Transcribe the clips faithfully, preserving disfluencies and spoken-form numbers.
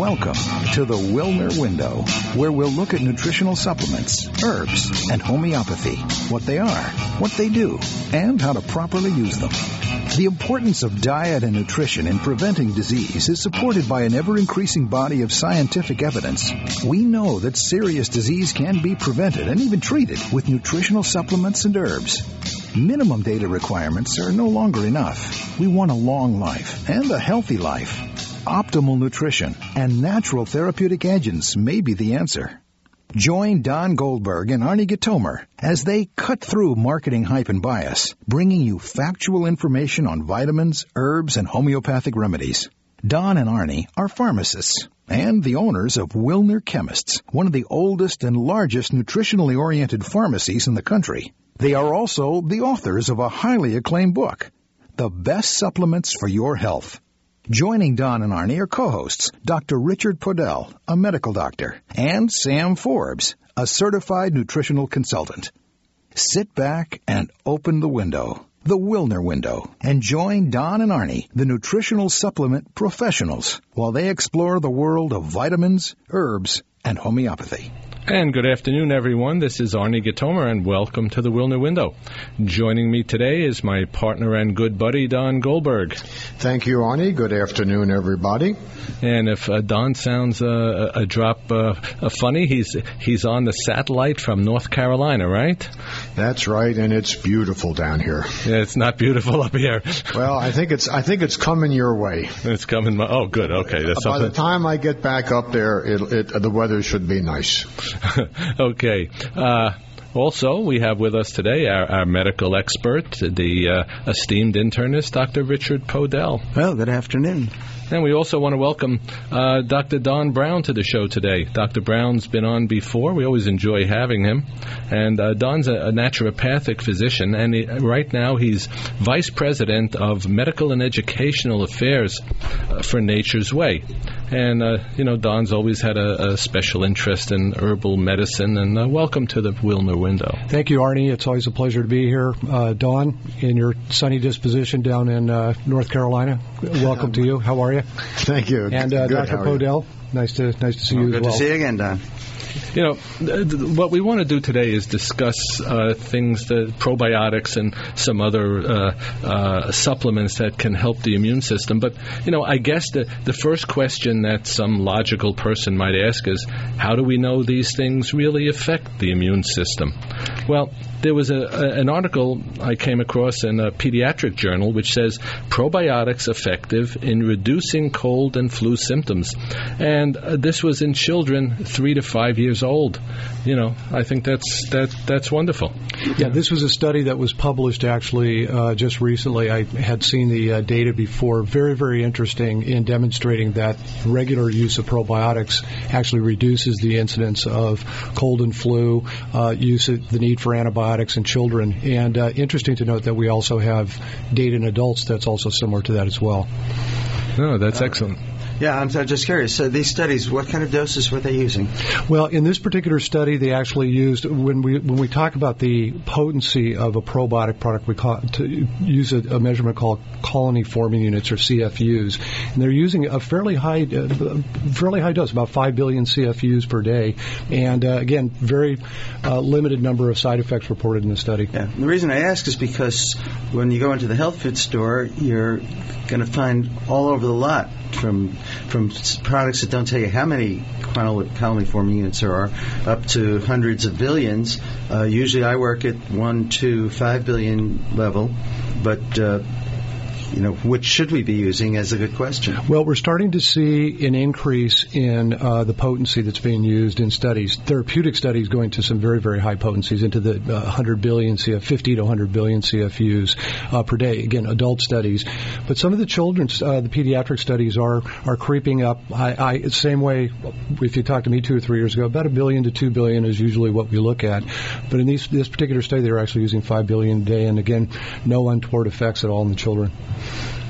Welcome to the Wilner Window, where we'll look at nutritional supplements, herbs, and homeopathy, what they are, what they do, and how to properly use them. The importance of diet and nutrition in preventing disease is supported by an ever-increasing body of scientific evidence. We know that serious disease can be prevented and even treated with nutritional supplements and herbs. Minimum data requirements are no longer enough. We want a long life and a healthy life. Optimal nutrition and natural therapeutic agents may be the answer. Join Don Goldberg and Arnie Gitomer as they cut through marketing hype and bias, bringing you factual information on vitamins, herbs, and homeopathic remedies. Don and Arnie are pharmacists and the owners of Wilner Chemists, one of the oldest and largest nutritionally oriented pharmacies in the country. They are also the authors of a highly acclaimed book, The Best Supplements for Your Health. Joining Don and Arnie are co-hosts Doctor Richard Podell, a medical doctor, and Sam Forbes, a certified nutritional consultant. Sit back and open the window, the Wilner Window, and join Don and Arnie, the nutritional supplement professionals, while they explore the world of vitamins, herbs, and homeopathy. And good afternoon, everyone. This is Arnie Gitomer, and welcome to the Wilner Window. Joining me today is my partner and good buddy, Don Goldberg. Thank you, Arnie. Good afternoon, everybody. And if uh, Don sounds uh, a drop uh, uh, funny, he's he's on the satellite from North Carolina, right? That's right, and it's beautiful down here. Yeah, it's not beautiful up here. Well, I think it's I think it's coming your way. It's coming. My, oh, good. Okay, that's By something. the time I get back up there, it, it, the weather should be nice. Okay. Uh, also, we have with us today our, our medical expert, the uh, esteemed internist, Doctor Richard Podell. Well, good afternoon. And we also want to welcome uh, Doctor Don Brown to the show today. Doctor Brown's been on before. We always enjoy having him. And uh, Don's a, a naturopathic physician, and he, right now he's Vice President of Medical and Educational Affairs uh, for Nature's Way. And, uh, you know, Don's always had a, a special interest in herbal medicine. And uh, welcome to the Wilner Window. Thank you, Arnie. It's always a pleasure to be here. Uh, Don, in your sunny disposition down in uh, North Carolina, welcome to you. How are you? Thank you. And uh, Good, Doctor Podell, nice to nice to see well, you good as well. Good to see you again, Don. You know, th- th- what we want to do today is discuss uh, things, that probiotics and some other uh, uh, supplements that can help the immune system. But, you know, I guess the, the first question that some logical person might ask is, how do we know these things really affect the immune system? Well, there was a, a, an article I came across in a pediatric journal which says probiotics effective in reducing cold and flu symptoms. And uh, this was in children three to five years old. You know, I think that's that that's wonderful. Yeah, this was a study that was published actually uh, just recently. I had seen the uh, data before. Very, very interesting in demonstrating that regular use of probiotics actually reduces the incidence of cold and flu, uh, use of the need for antibiotics in children. And uh, interesting to note that we also have data in adults that's also similar to that as well. No, that's uh, excellent. Yeah, I'm just curious. So these studies, what kind of doses were they using? Well, in this particular study, they actually used, when we when we talk about the potency of a probiotic product, we call, to use a, a measurement called colony-forming units, or C F Us. And they're using a fairly high uh, fairly high dose, about five billion C F Us per day. And, uh, again, very uh, limited number of side effects reported in the study. Yeah. The reason I ask is because when you go into the health food store, you're going to find all over the lot from from products that don't tell you how many colony-forming units there are, up to hundreds of billions. Uh, usually I work at one to five billion level, but uh, you know, which should we be using is a good question. Well, we're starting to see an increase in uh, the potency that's being used in studies. Therapeutic studies going to some very, very high potencies, into the uh, one hundred billion C F, fifty to one hundred billion C F Us uh, per day. Again, adult studies. But some of the children's, uh, the pediatric studies are are creeping up. I, I same way, if you talked to me two or three years ago, about a billion to two billion is usually what we look at. But in these, this particular study, they're actually using five billion a day, and again, no untoward effects at all in the children.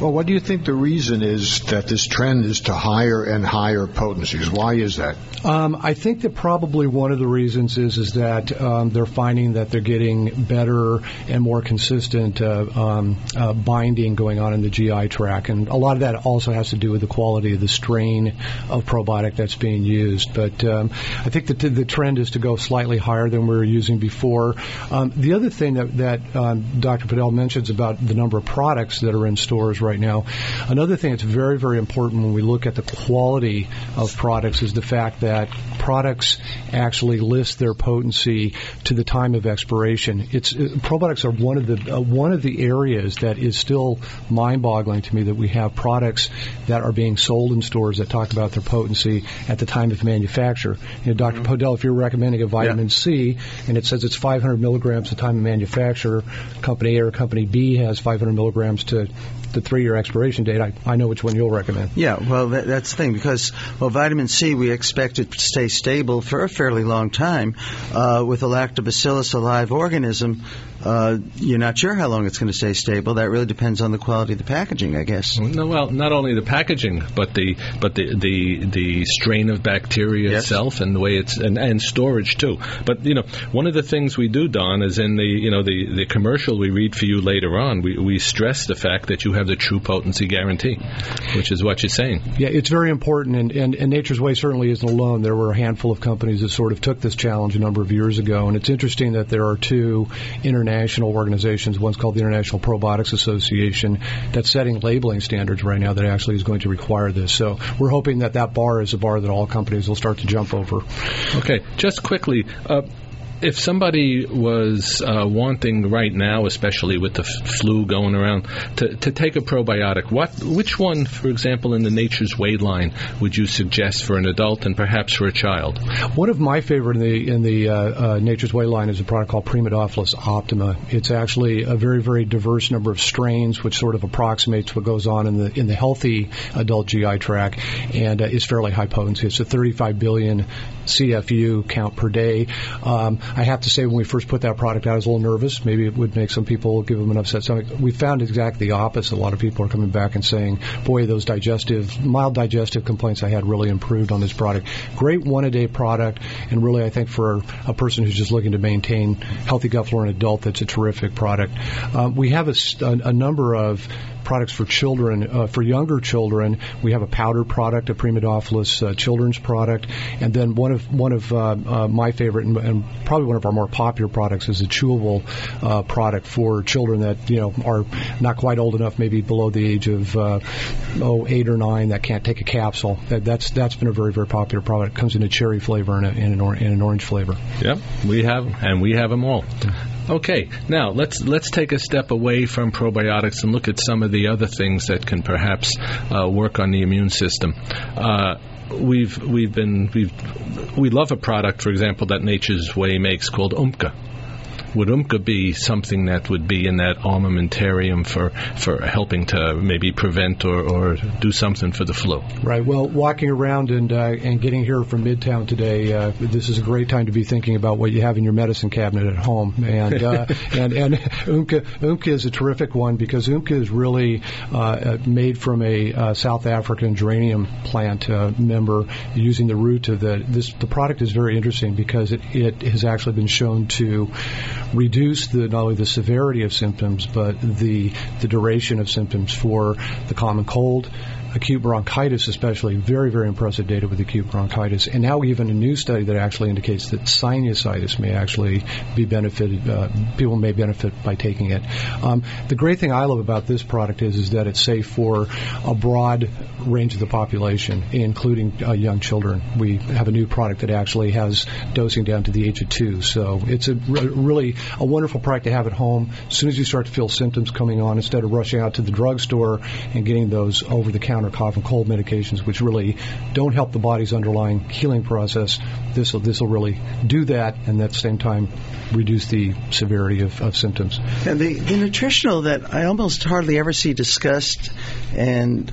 Well, what do you think the reason is that this trend is to higher and higher potencies? Why is that? Um, I think that probably one of the reasons is is that um, they're finding that they're getting better and more consistent uh, um, uh, binding going on in the G I tract, and a lot of that also has to do with the quality of the strain of probiotic that's being used. But um, I think that the trend is to go slightly higher than we were using before. Um, the other thing that, that um, Doctor Padel mentions about the number of products that are in stores right now, another thing that's very, very important when we look at the quality of products is the fact that products actually list their potency to the time of expiration. It's uh, probiotics are one of the uh, one of the areas that is still mind-boggling to me, that we have products that are being sold in stores that talk about their potency at the time of manufacture. You know, Doctor Mm-hmm. Podell, if you're recommending a vitamin yeah. C and it says it's five hundred milligrams at the time of manufacture, company A or company B has five hundred milligrams to the three-year expiration date, I, I know which one you'll recommend. Yeah, well, that, that's the thing, because, well, vitamin C, we expect it to stay stable for a fairly long time. Uh, with a lactobacillus, a live organism, uh, you're not sure how long it's going to stay stable. That really depends on the quality of the packaging, I guess. No, well, not only the packaging, but the but the the, the strain of bacteria yes. itself, and the way it's and, and storage too. But you know, one of the things we do, Don, is in the you know the, the commercial we read for you later on, we we stress the fact that you have the true potency guarantee, which is what you're saying. Yeah, it's very important, and, and, and Nature's Way certainly isn't alone. There were a handful of companies that sort of took this challenge a number of years ago, and it's interesting that there are two international organizations. One's called the International Probiotics Association that's setting labeling standards right now that actually is going to require this. So we're hoping that that bar is a bar that all companies will start to jump over. Okay, just quickly, uh, if somebody was uh, wanting right now, especially with the f- flu going around, to, to take a probiotic, what, which one, for example, in the Nature's Way line would you suggest for an adult and perhaps for a child? One of my favorite in the in the uh, uh, Nature's Way line is a product called Primadophilus optima. It's actually a very, very diverse number of strains, which sort of approximates what goes on in the in the healthy adult G I tract, and uh, is fairly high potency. It's a thirty-five billion C F U count per day. Um, I have to say, when we first put that product out, I was a little nervous. Maybe it would make some people give them an upset stomach. We found exactly the opposite. A lot of people are coming back and saying, boy, those digestive, mild digestive complaints I had really improved on this product. Great one-a-day product, and really I think for a person who's just looking to maintain healthy gut flora in an adult, that's a terrific product. Um, we have a, a, a number of products for children. Uh, for younger children, we have a powder product, a Primadophilus uh, children's product, and then one of one of uh, uh, my favorite and, and probably one of our more popular products is a chewable uh, product for children that you know are not quite old enough, maybe below the age of uh, oh eight or nine, that can't take a capsule. That, that's that's been a very very popular product. It comes in a cherry flavor and, a, and, an, or, and an orange flavor. Yep, we have and we have them all. Okay, now let's let's take a step away from probiotics and look at some of the other things that can perhaps uh, work on the immune system. Uh, we've we've been we've we love a product, for example, that Nature's Way makes called Umka. Would Umka be something that would be in that armamentarium for, for helping to maybe prevent or, or do something for the flu? Right. Well, walking around and uh, and getting here from Midtown today, uh, this is a great time to be thinking about what you have in your medicine cabinet at home. And uh, and and Umka Umka is a terrific one because Umka is really uh, made from a uh, South African geranium plant uh, member using the root of the this. The product is very interesting because it, it has actually been shown to reduce the not only the severity of symptoms but the the duration of symptoms for the common cold, acute bronchitis especially. Very, very impressive data with acute bronchitis. And now even a new study that actually indicates that sinusitis may actually be benefited, uh, people may benefit by taking it. Um, the great thing I love about this product is, is that it's safe for a broad range of the population, including uh, young children. We have a new product that actually has dosing down to the age of two. So it's a re- really a wonderful product to have at home. As soon as you start to feel symptoms coming on, instead of rushing out to the drugstore and getting those over-the-counter cough and cold medications, which really don't help the body's underlying healing process, this will this will really do that, and at the same time reduce the severity of, of symptoms. And the, the nutritional that I almost hardly ever see discussed, and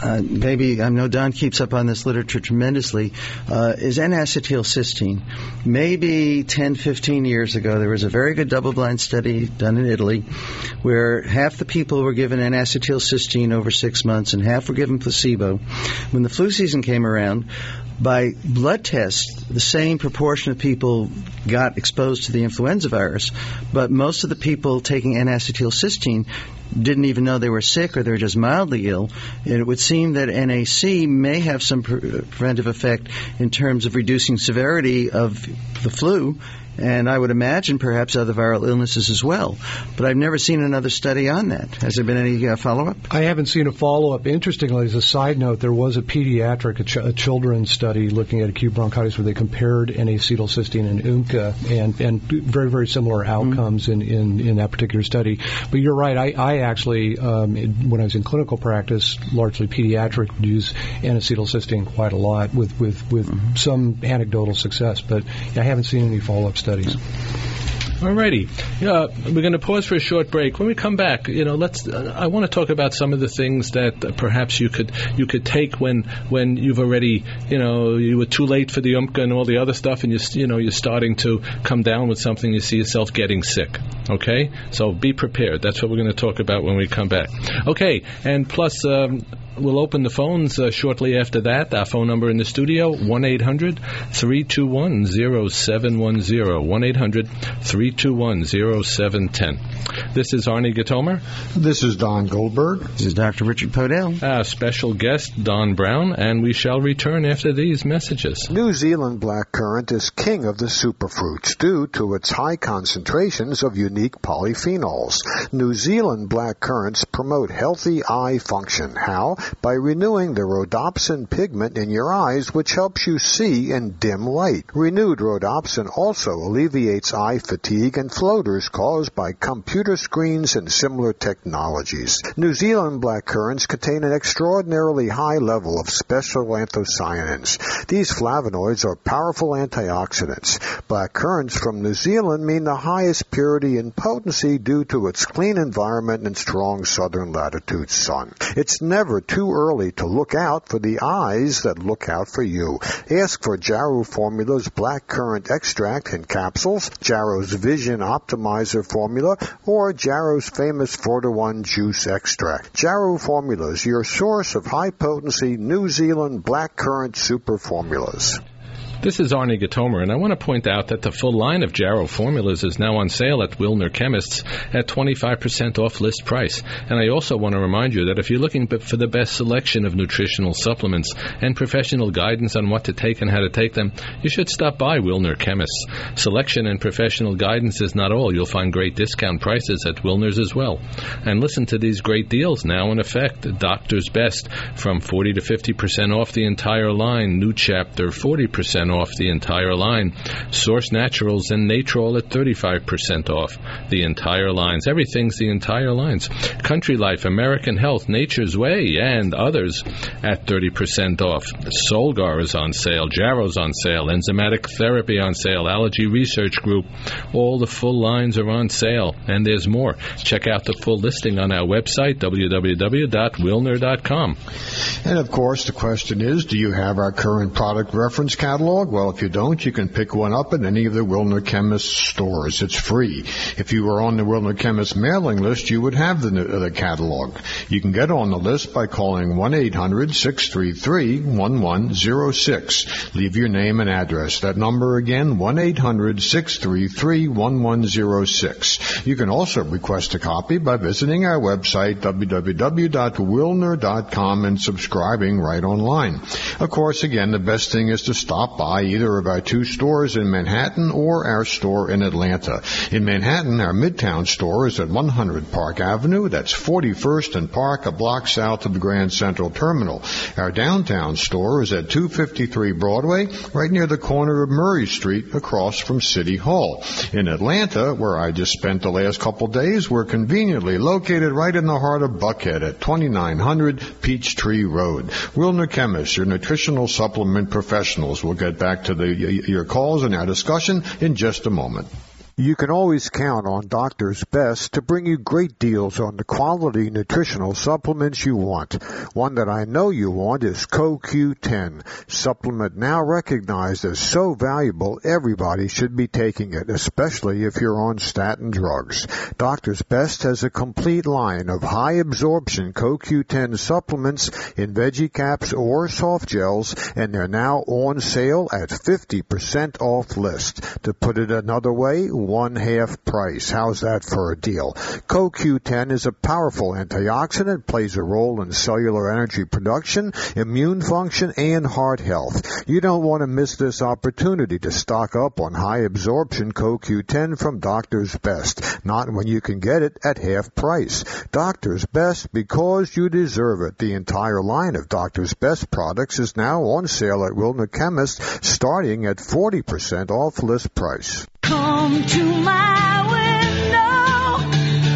uh, maybe I know Don keeps up on this literature tremendously, uh, is N-acetylcysteine. Maybe ten, fifteen years ago, there was a very good double-blind study done in Italy where half the people were given N-acetylcysteine over six months and half were given placebo. When the flu season came around, by blood tests, the same proportion of people got exposed to the influenza virus, but most of the people taking N-acetylcysteine didn't even know they were sick or they were just mildly ill. And it would seem that N A C may have some pre- preventive effect in terms of reducing severity of the flu, and I would imagine perhaps other viral illnesses as well. But I've never seen another study on that. Has there been any uh, follow-up? I haven't seen a follow-up. Interestingly, as a side note, there was a pediatric, a, ch- a children's study looking at acute bronchitis where they compared N-acetylcysteine and UNCA, and, and very, very similar outcomes mm-hmm. in, in, in that particular study. But you're right. I, I actually, um, when I was in clinical practice, largely pediatric, would use N-acetylcysteine quite a lot with, with, with mm-hmm. some anecdotal success. But I haven't seen any follow-up studies. Alrighty, uh, we're going to pause for a short break. When we come back, you know, let's. Uh, I want to talk about some of the things that uh, perhaps you could you could take when when you've already, you know, you were too late for the UMCA and all the other stuff, and you you know you're starting to come down with something. You see yourself getting sick. Okay, so be prepared. That's what we're going to talk about when we come back. Okay, and plus. Um, We'll open the phones uh, shortly after that. Our phone number in the studio, one eight hundred three two one zero seven one zero, one eight hundred three two one zero seven one zero. This is Arnie Gatomer. This is Don Goldberg. This is Doctor Richard Podell. Our special guest, Don Brown, and we shall return after these messages. New Zealand blackcurrant is king of the superfruits due to its high concentrations of unique polyphenols. New Zealand blackcurrants promote healthy eye function. How? By renewing the rhodopsin pigment in your eyes, which helps you see in dim light. Renewed rhodopsin also alleviates eye fatigue and floaters caused by computer screens and similar technologies. New Zealand blackcurrants contain an extraordinarily high level of special anthocyanins. These flavonoids are powerful antioxidants. Blackcurrants from New Zealand mean the highest purity and potency due to its clean environment and strong southern latitude sun. It's never too too early to look out for the eyes that look out for you. Ask for Jarrow Formula's blackcurrant extract in capsules, Jarrow's Vision Optimizer formula, or Jarrow's famous four to one juice extract. Jarrow Formulas, your source of high-potency New Zealand blackcurrant super formulas. This is Arnie Gatomer, and I want to point out that the full line of Jarrow formulas is now on sale at Wilner Chemists at twenty-five percent off list price. And I also want to remind you that if you're looking for the best selection of nutritional supplements and professional guidance on what to take and how to take them, you should stop by Wilner Chemists. Selection and professional guidance is not all. You'll find great discount prices at Wilner's as well. And listen to these great deals now in effect. Doctor's Best from forty to fifty percent off the entire line. New Chapter, forty percent off the entire line. Source Naturals and Natrol at thirty-five percent off the entire lines. Everything's the entire lines. Country Life, American Health, Nature's Way, and others at thirty percent off. Solgar is on sale. Jarrow's on sale. Enzymatic Therapy on sale. Allergy Research Group. All the full lines are on sale, and there's more. Check out the full listing on our website, w w w dot wilner dot com. And, of course, the question is, do you have our current product reference catalog? Well, if you don't, you can pick one up at any of the Wilner Chemist stores. It's free. If you were on the Wilner Chemist mailing list, you would have the, the catalog. You can get on the list by calling one eight hundred six three three one one zero six. Leave your name and address. That number again, one eight hundred six three three one one zero six. You can also request a copy by visiting our website, w w w dot wilner dot com, and subscribing right online. Of course, again, the best thing is to stop by either of our two stores in Manhattan or our store in Atlanta. In Manhattan, our Midtown store is at one hundred Park Avenue. That's forty-first and Park, a block south of the Grand Central Terminal. Our downtown store is at two fifty-three Broadway, right near the corner of Murray Street, across from City Hall. In Atlanta, where I just spent the last couple days, we're conveniently located right in the heart of Buckhead at twenty-nine hundred Peachtree Road. Wilner Chemists, your nutritional supplement professionals. We'll get back to the, your calls and our discussion in just a moment. You can always count on Doctor's Best to bring you great deals on the quality nutritional supplements you want. One that I know you want is C O Q ten, supplement now recognized as so valuable everybody should be taking it, especially if you're on statin drugs. Doctor's Best has a complete line of high-absorption C O Q ten supplements in veggie caps or soft gels, and they're now on sale at fifty percent off list. To put it another way, one half price. How's that for a deal? C O Q ten is a powerful antioxidant, plays a role in cellular energy production, immune function, and heart health. You don't want to miss this opportunity to stock up on high-absorption C O Q ten from Doctor's Best. Not when you can get it at half price. Doctor's Best, because you deserve it. The entire line of Doctor's Best products is now on sale at Wilner Chemist, starting at forty percent off list price. Come to my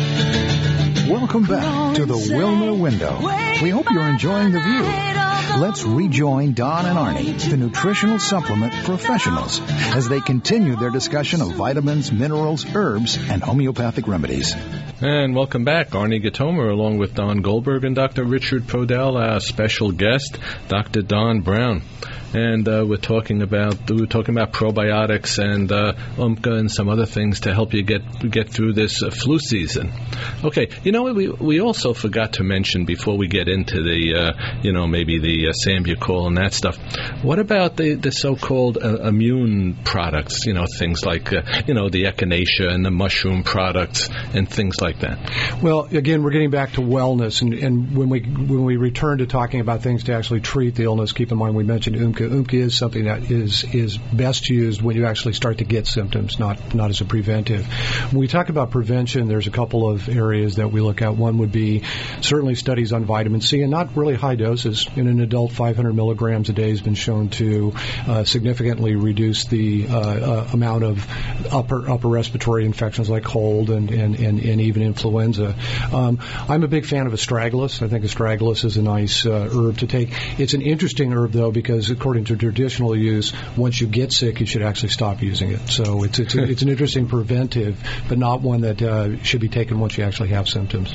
window. Welcome back to the Wilmer Window. We hope you're enjoying the view. Let's rejoin Don and Arnie, the nutritional supplement professionals, as they continue their discussion of vitamins, minerals, herbs, and homeopathic remedies. And welcome back. Arnie Gatomer along with Don Goldberg and Doctor Richard Podell, our special guest, Doctor Don Brown. And uh, we're talking about we were talking about probiotics and uh, UMCA and some other things to help you get get through this uh, flu season. Okay, you know we we also forgot to mention before we get into the uh, you know maybe the uh, Sambucol and that stuff. What about the the so-called uh, immune products? You know things like uh, you know the echinacea and the mushroom products and things like that. Well, again, we're getting back to wellness, and, and when we when we return to talking about things to actually treat the illness, keep in mind we mentioned UMCA. UMCA is something that is is best used when you actually start to get symptoms, not not as a preventive. When we talk about prevention, there's a couple of areas that we look at. One would be certainly studies on vitamin C, and not really high doses. In an adult, five hundred milligrams a day has been shown to uh, significantly reduce the uh, uh, amount of upper upper respiratory infections like cold and, and, and, and even influenza. Um, I'm a big fan of astragalus. I think astragalus is a nice uh, herb to take. It's an interesting herb, though, because according to traditional use, once you get sick, you should actually stop using it. So it's it's, a, it's an interesting preventive, but not one that uh, should be taken once you actually have symptoms.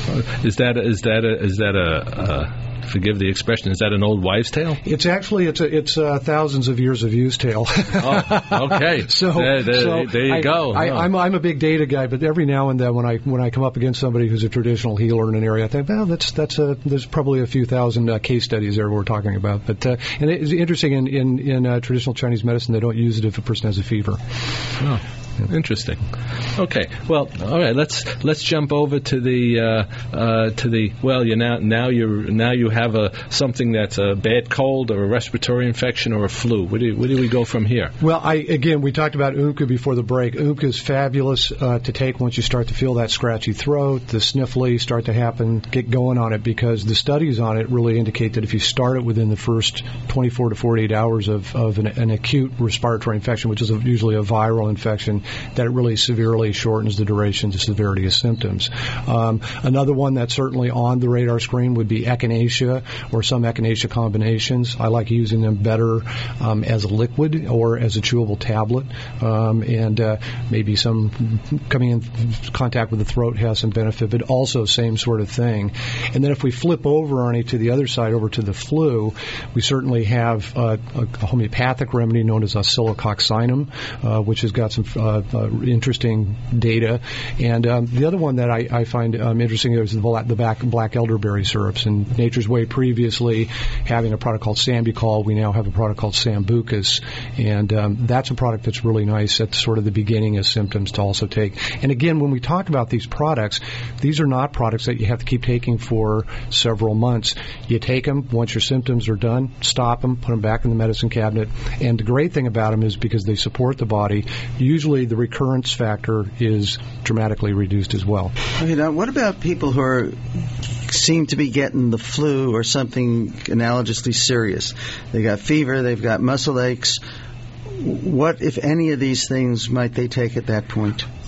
Is that a, is that a, is that a uh forgive the expression, is that an old wives' tale? It's actually, it's a, it's uh, thousands of years of use tale. Oh, okay. so, there, there, so there you I, go. I, oh. I'm, I'm a big data guy, but every now and then when I when I come up against somebody who's a traditional healer in an area, I think, well, that's that's a, there's probably a few thousand uh, case studies there we're talking about. But uh, and it's interesting in in, in uh, traditional Chinese medicine, they don't use it if a person has a fever. Oh. Interesting. Okay. Well, all right. Let's let's jump over to the uh, uh, to the well. You now now you now you have a something that's a bad cold or a respiratory infection or a flu. Where do where do we go from here? Well, I again we talked about UMCA before the break. UMCA is fabulous uh, to take once you start to feel that scratchy throat, the sniffly start to happen. Get going on it because the studies on it really indicate that if you start it within the first twenty-four to forty-eight hours of of an, an acute respiratory infection, which is a, usually a viral infection, that it really severely shortens the duration, the severity of symptoms. Um, another one that's certainly on the radar screen would be echinacea or some echinacea combinations. I like using them better um, as a liquid or as a chewable tablet, um, and uh, maybe some coming in contact with the throat has some benefit, but also same sort of thing. And then if we flip over, Arnie, to the other side, over to the flu, we certainly have uh, a, a homeopathic remedy known as oscillococcinum, uh, which has got some uh, uh, interesting data. And um, the other one that I, I find um, interesting is the black, the black, black elderberry syrups. And Nature's Way previously having a product called Sambucol, we now have a product called Sambucus. And um, that's a product that's really nice at sort of the beginning of symptoms to also take. And again, when we talk about these products, these are not products that you have to keep taking for several months. You take them, once your symptoms are done, stop them, put them back in the medicine cabinet. And the great thing about them is because they support the body, usually the recurrence factor is dramatically reduced as well. Okay, now what about people who are seem to be getting the flu or something analogously serious? They got fever, they've got muscle aches. What, if any of these things, might they take at that point?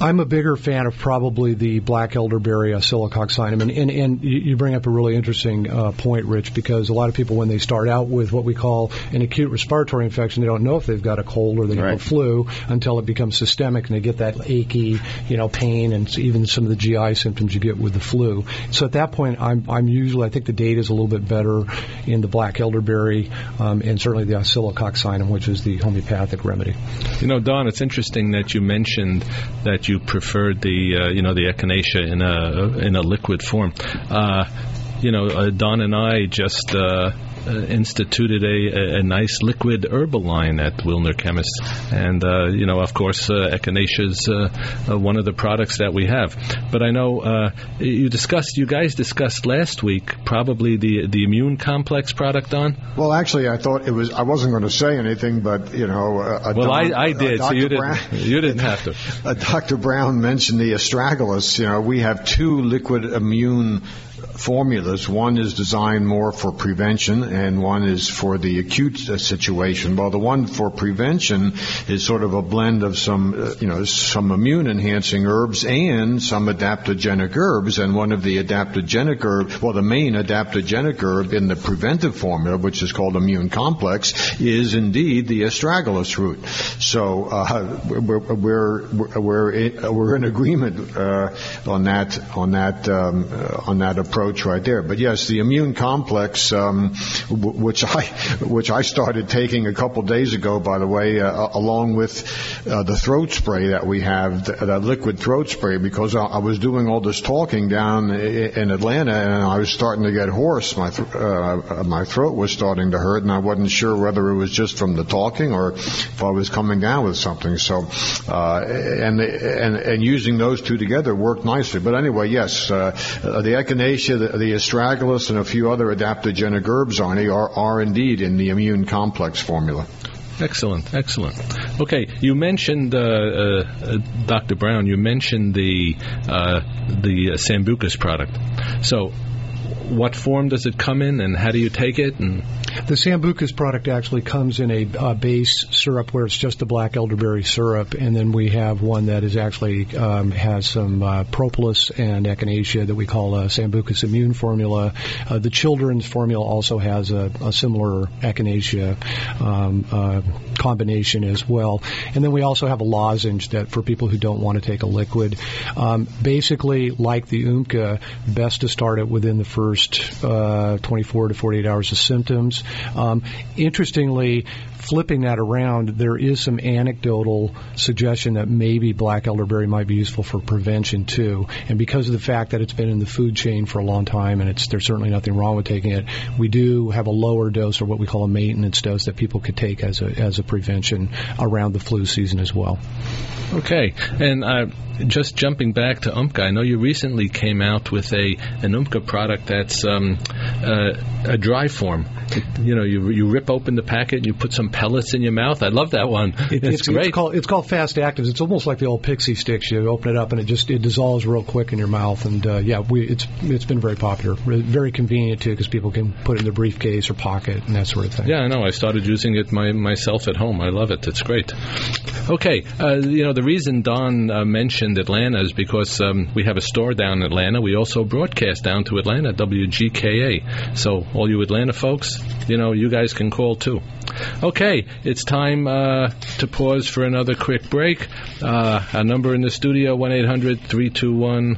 I'm a bigger fan of probably the black elderberry, oscillococcinum, and, and, and you bring up a really interesting uh, point, Rich, because a lot of people, when they start out with what we call an acute respiratory infection, they don't know if they've got a cold or they have right. a flu until it becomes systemic, and they get that achy, you know, pain, and even some of the G I symptoms you get with the flu. So at that point, I'm, I'm usually, I think the data is a little bit better in the black elderberry, um, and certainly the oscillococcinum, which is the homeopathic remedy. You know, Don, it's interesting that you mentioned that you preferred the, uh, you know, the echinacea in a in a liquid form. Uh, you know, uh, Don and I just uh, uh, instituted a, a nice liquid herbal line at Wilner Chemists, and uh, you know, of course, uh, echinacea is uh, uh, one of the products that we have. But I know uh, you discussed, you guys discussed last week probably the the immune complex product, Don. Well, actually, I thought it was. I wasn't going to say anything, but you know, uh, well, Don, I, I did, uh, so you Brown, didn't. You didn't have to. Uh, Doctor Brown mentioned the astragalus. You know, we have two liquid immune formulas. One is designed more for prevention, and one is for the acute uh, situation. Well, the one for prevention is sort of a blend of some, uh, you know, some immune-enhancing herbs and some adaptogenic herbs. And one of the adaptogenic herb, well, the main adaptogenic herb in the preventive formula, which is called immune complex, is indeed the astragalus root. So uh, we're we're we're in, we're in agreement uh, on that on that um, uh, on that approach. approach right there. But yes, the immune complex, um, w- which I which I started taking a couple days ago, by the way, uh, along with uh, the throat spray that we have, th- that liquid throat spray, because I, I was doing all this talking down in Atlanta, and I was starting to get hoarse. My th- uh, my throat was starting to hurt, and I wasn't sure whether it was just from the talking or if I was coming down with something. So, uh, and, and and using those two together worked nicely. But anyway, yes, uh, the echinacea, the, the astragalus, and a few other adaptogenic herbs, Arnie, are, are indeed in the immune complex formula. Excellent, excellent. Okay, you mentioned, uh, uh, Doctor Brown, you mentioned the uh, the Sambucus product. So, what form does it come in, and how do you take it? And the Sambucus product actually comes in a uh, base syrup where it's just the black elderberry syrup, and then we have one that is actually um, has some uh, propolis and echinacea that we call a Sambucus immune formula. Uh, the children's formula also has a, a similar echinacea um, uh, combination as well. And then we also have a lozenge that for people who don't want to take a liquid. Um, basically, like the Umka, best to start it within the first uh, twenty-four to forty-eight hours of symptoms. Um, interestingly, flipping that around, there is some anecdotal suggestion that maybe black elderberry might be useful for prevention too. And because of the fact that it's been in the food chain for a long time, and it's there's certainly nothing wrong with taking it, we do have a lower dose, or what we call a maintenance dose, that people could take as a as a prevention around the flu season as well. Okay, and uh, just jumping back to Umka, I know you recently came out with a an Umka product that's um, uh, a dry form. It, you know, you you rip open the packet and you put some pellets in your mouth. I love that one. It, it's, it's great. It's called, it's called Fast Actives. It's almost like the old Pixie Sticks. You open it up and it just it dissolves real quick in your mouth. And uh, yeah, we, it's it's been very popular. Very convenient too, because people can put it in their briefcase or pocket and that sort of thing. Yeah, I know. I started using it my, myself at home. I love it. It's great. Okay, uh, you know, the reason Don uh, mentioned Atlanta is because um, we have a store down in Atlanta. We also broadcast down to Atlanta, W G K A. So all you Atlanta folks, you know, you guys can call too. Okay, it's time uh, to pause for another quick break. Uh, our number in the studio, one eight hundred three two one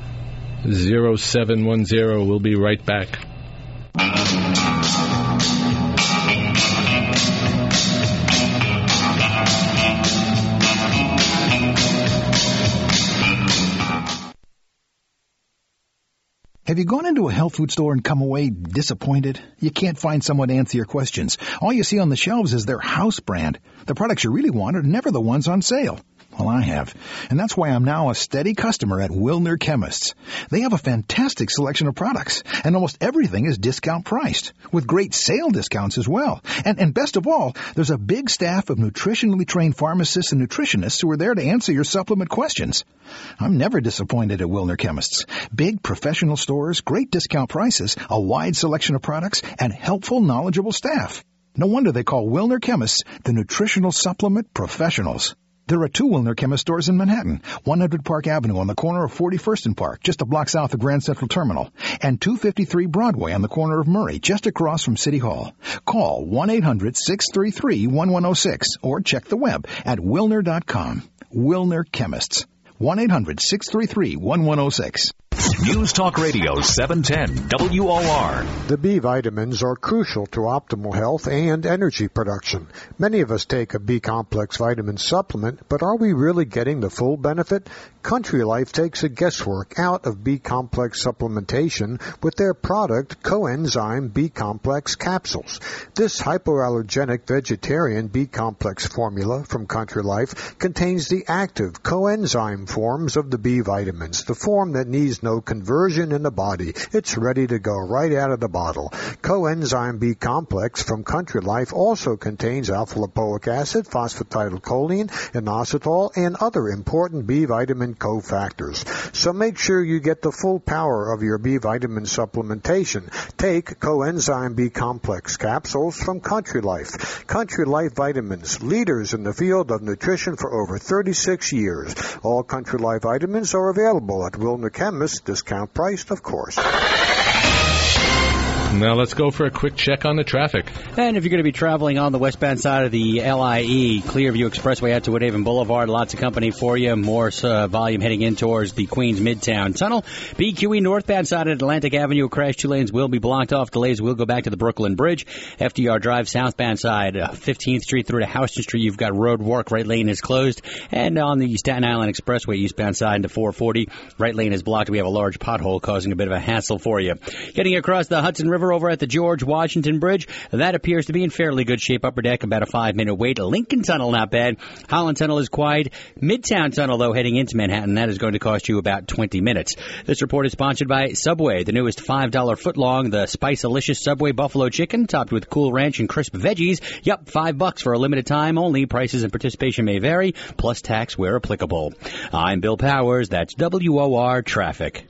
zero seven one zero. We'll be right back. Have you gone into a health food store and come away disappointed? You can't find someone to answer your questions. All you see on the shelves is their house brand. The products you really want are never the ones on sale. Well, I have. And that's why I'm now a steady customer at Wilner Chemists. They have a fantastic selection of products, and almost everything is discount priced, with great sale discounts as well. And, and best of all, there's a big staff of nutritionally trained pharmacists and nutritionists who are there to answer your supplement questions. I'm never disappointed at Wilner Chemists. Big professional stores, great discount prices, a wide selection of products, and helpful, knowledgeable staff. No wonder they call Wilner Chemists the nutritional supplement professionals. There are two Wilner Chemist stores in Manhattan, one hundred Park Avenue on the corner of forty-first and Park, just a block south of Grand Central Terminal, and two fifty-three Broadway on the corner of Murray, just across from City Hall. Call one eight hundred six three three one one zero six or check the web at wilner dot com. Wilner Chemists. one eight hundred six three three one one zero six. News Talk Radio seven ten W O R. The B vitamins are crucial to optimal health and energy production. Many of us take a B-complex vitamin supplement, but are we really getting the full benefit? Country Life takes the guesswork out of B-complex supplementation with their product Coenzyme B-complex capsules. This hypoallergenic vegetarian B-complex formula from Country Life contains the active coenzyme forms of the B vitamins, the form that needs no conversion in the body. It's ready to go right out of the bottle. Coenzyme B-complex from Country Life also contains alpha-lipoic acid, phosphatidylcholine, inositol, and other important B vitamin cofactors. So make sure you get the full power of your B vitamin supplementation. Take Coenzyme B-complex capsules from Country Life. Country Life vitamins, leaders in the field of nutrition for over thirty-six years. All Country Life vitamins are available at Wilner Chemist, discount priced, of course. Now let's go for a quick check on the traffic. And if you're going to be traveling on the westbound side of the L I E, Clearview Expressway out to Woodhaven Boulevard, lots of company for you. More uh, volume heading in towards the Queens Midtown Tunnel. B Q E northbound side at Atlantic Avenue, a crash. Two lanes will be blocked off. Delays will go back to the Brooklyn Bridge. F D R Drive southbound side, uh, fifteenth Street through to Houston Street. You've got road work. Right lane is closed. And on the Staten Island Expressway, eastbound side into four forty, right lane is blocked. We have a large pothole causing a bit of a hassle for you. Getting across the Hudson River over at the George Washington Bridge, that appears to be in fairly good shape. Upper deck, about a five-minute wait. Lincoln Tunnel, not bad. Holland Tunnel is quiet. Midtown Tunnel, though, heading into Manhattan, that is going to cost you about twenty minutes. This report is sponsored by Subway, the newest five dollar footlong, the Spice-alicious Subway Buffalo Chicken, topped with Cool Ranch and crisp veggies. Yep, five bucks for a limited time only. Prices and participation may vary, plus tax where applicable. I'm Bill Powers. That's W O R Traffic.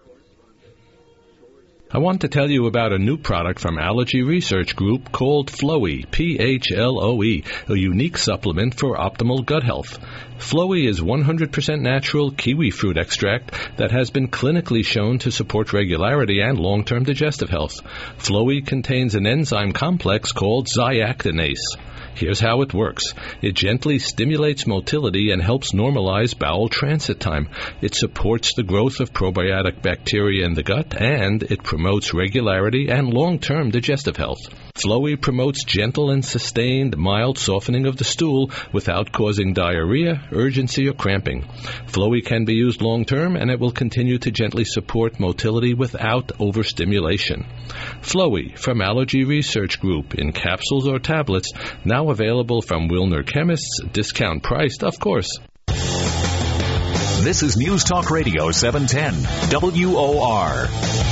I want to tell you about a new product from Allergy Research Group called Floe, P H L O E, a unique supplement for optimal gut health. Floe is one hundred percent natural kiwi fruit extract that has been clinically shown to support regularity and long-term digestive health. Floe contains an enzyme complex called zyactinase. Here's how it works. It gently stimulates motility and helps normalize bowel transit time. It supports the growth of probiotic bacteria in the gut, and it promotes regularity and long-term digestive health. Floe promotes gentle and sustained mild softening of the stool without causing diarrhea, urgency, or cramping. Floe can be used long-term, and it will continue to gently support motility without overstimulation. Floe from Allergy Research Group in capsules or tablets, now available from Wilner Chemists, discount priced, of course. This is News Talk Radio seven ten W O R.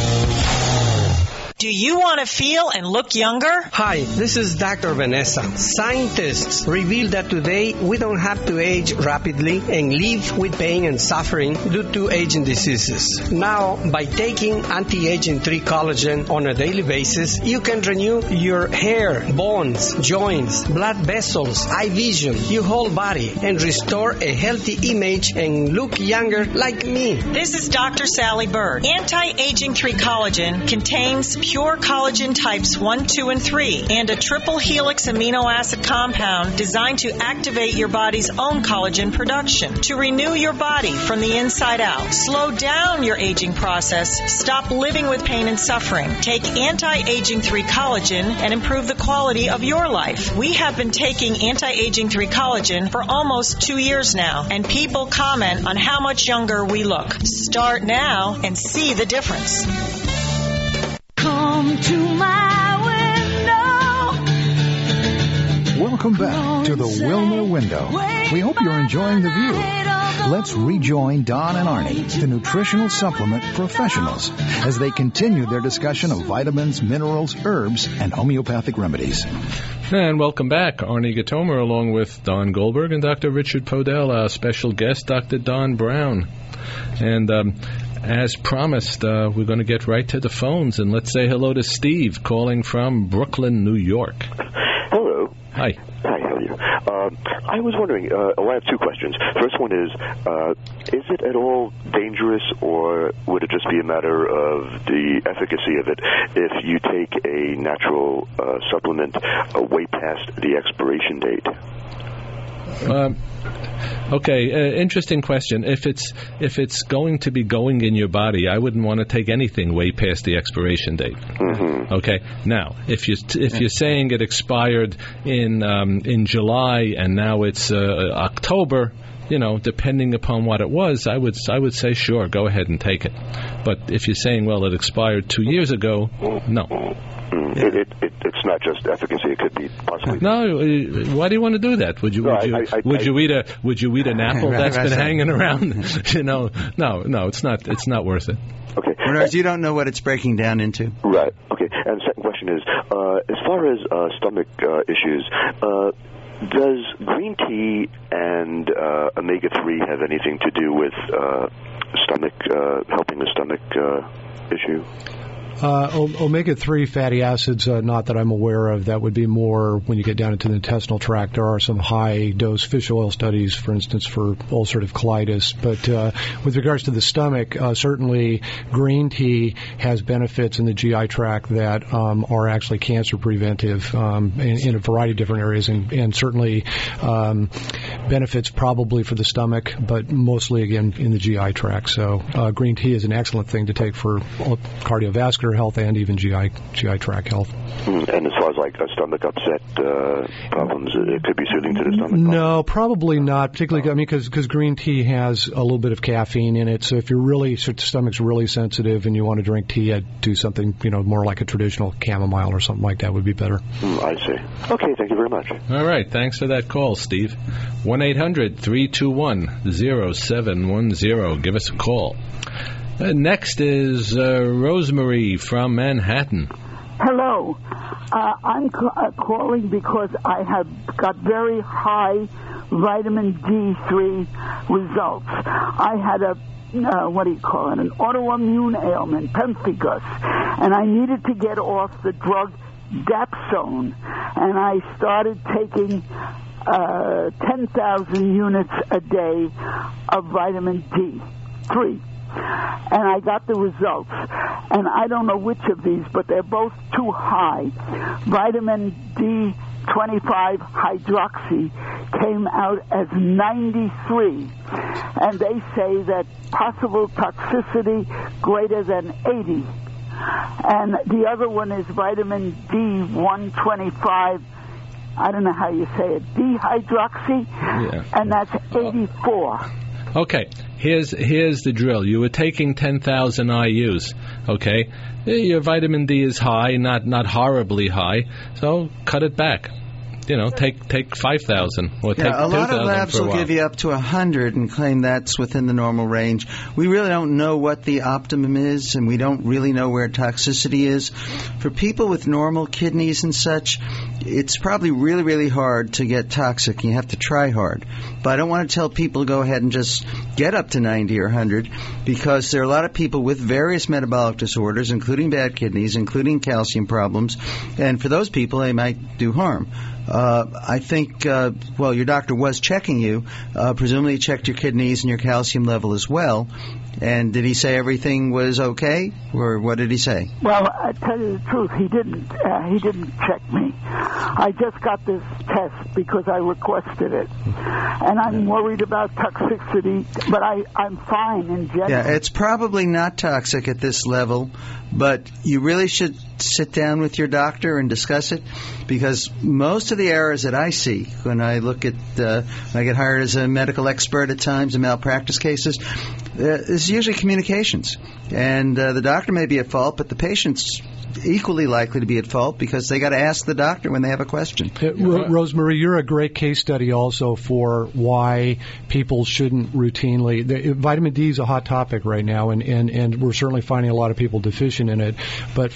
Do you want to feel and look younger? Hi, this is Doctor Vanessa. Scientists reveal that today we don't have to age rapidly and live with pain and suffering due to aging diseases. Now, by taking anti-aging three collagen on a daily basis, you can renew your hair, bones, joints, blood vessels, eye vision, your whole body, and restore a healthy image and look younger like me. This is Doctor Sally Bird. Anti-aging three collagen contains pure collagen types one, two, and three, and a triple helix amino acid compound designed to activate your body's own collagen production, to renew your body from the inside out, slow down your aging process, stop living with pain and suffering. Take anti-aging three collagen and improve the quality of your life. We have been taking anti-aging three collagen for almost two years now, and people comment on how much younger we look. Start now and see the difference. Come to my window. Welcome back to the Wilner Window. We hope you're enjoying the view. Let's rejoin Don and Arnie, the nutritional supplement professionals, as they continue their discussion of vitamins, minerals, herbs, and homeopathic remedies. And welcome back. Arnie Gatomer along with Don Goldberg and Doctor Richard Podell, our special guest, Doctor Don Brown. And um, as promised, uh, we're going to get right to the phones, and let's say hello to Steve, calling from Brooklyn, New York. Hello. Hi. Hi, how with you. Uh, I was wondering, uh, well, I have two questions. First one is, uh, is it at all dangerous, or would it just be a matter of the efficacy of it if you take a natural uh, supplement uh, way past the expiration date? Um, okay, uh, interesting question. If it's if it's going to be going in your body, I wouldn't want to take anything way past the expiration date. Mm-hmm. Okay. Now, if you if you're saying it expired in um, in July and now it's uh, October, you know, depending upon what it was, I would I would say sure, go ahead and take it. But if you're saying, well, it expired two years ago, no. Mm. It, it, it, it's not just efficacy; it could be possibly. No, uh, why do you want to do that? Would you no, would you I, I, would I, you eat a would you eat an apple right, that's right, been right. hanging around? You know, no, no, it's not it's not worth it. Okay. Whereas you don't know what it's breaking down into. Right. Okay. And the second question is, uh, as far as uh, stomach uh, issues, uh, does green tea and uh, omega three have anything to do with uh, stomach uh, helping the stomach uh, issue? Uh, omega three fatty acids, uh, not that I'm aware of. That would be more when you get down into the intestinal tract. There are some high-dose fish oil studies, for instance, for ulcerative colitis. But uh, with regards to the stomach, uh, certainly green tea has benefits in the G I tract that um, are actually cancer preventive um, in, in a variety of different areas, and, and certainly um, benefits probably for the stomach, but mostly, again, in the G I tract. So uh, green tea is an excellent thing to take for cardiovascular health and even G I G I tract health. Mm, and as far as like a stomach upset uh, problems, it could be soothing to the stomach. No, probably not. Particularly, I mean, because green tea has a little bit of caffeine in it. So if you're really, if your stomach's really sensitive and you want to drink tea, I'd do something, you know, more like a traditional chamomile or something like that would be better. Mm, I see. Okay, thank you very much. All right, thanks for that call, Steve. one eight hundred three two one oh seven one oh. Give us a call. Uh, next is uh, Rosemary from Manhattan. Hello. Uh, I'm ca- uh, calling because I have got very high vitamin D three results. I had a, uh, what do you call it, an autoimmune ailment, pemphigus, and I needed to get off the drug Dapsone, and I started taking uh, ten thousand units a day of vitamin D three. And I got the results. And I don't know which of these, but they're both too high. Vitamin D twenty-five hydroxy came out as ninety-three. And they say that possible toxicity greater than eighty. And the other one is vitamin D one twenty-five. I don't know how you say it, D-hydroxy, yeah. And that's eighty-four. Okay, here's here's the drill. You were taking ten thousand I U's, okay? Your vitamin D is high, not not horribly high, so cut it back. You know, take take five thousand or yeah, take a lot of labs for a will while. give you up to one hundred and claim that's within the normal range. We really don't know what the optimum is, and we don't really know where toxicity is. For people with normal kidneys and such, it's probably really, really hard to get toxic. You have to try hard. But I don't want to tell people to go ahead and just get up to ninety or one hundred, because there are a lot of people with various metabolic disorders, including bad kidneys, including calcium problems, and for those people, they might do harm. Uh, I think, uh, well, your doctor was checking you. Uh, presumably he checked your kidneys and your calcium level as well. And did he say everything was okay, or what did he say? Well, I tell you the truth, he didn't. Uh, he didn't check me. I just got this test because I requested it, and I'm worried about toxicity. But I, I'm fine in general. Yeah, it's probably not toxic at this level, but you really should sit down with your doctor and discuss it, because most of the errors that I see when I look at uh, when I get hired as a medical expert at times in malpractice cases, uh, is usually communications. And uh, the doctor may be at fault, but the patient's equally likely to be at fault because they got to ask the doctor when they have a question. Uh, Ro- Rosemary, you're a great case study also for why people shouldn't routinely. The, vitamin D is a hot topic right now, and, and, and we're certainly finding a lot of people deficient in it. But for everybody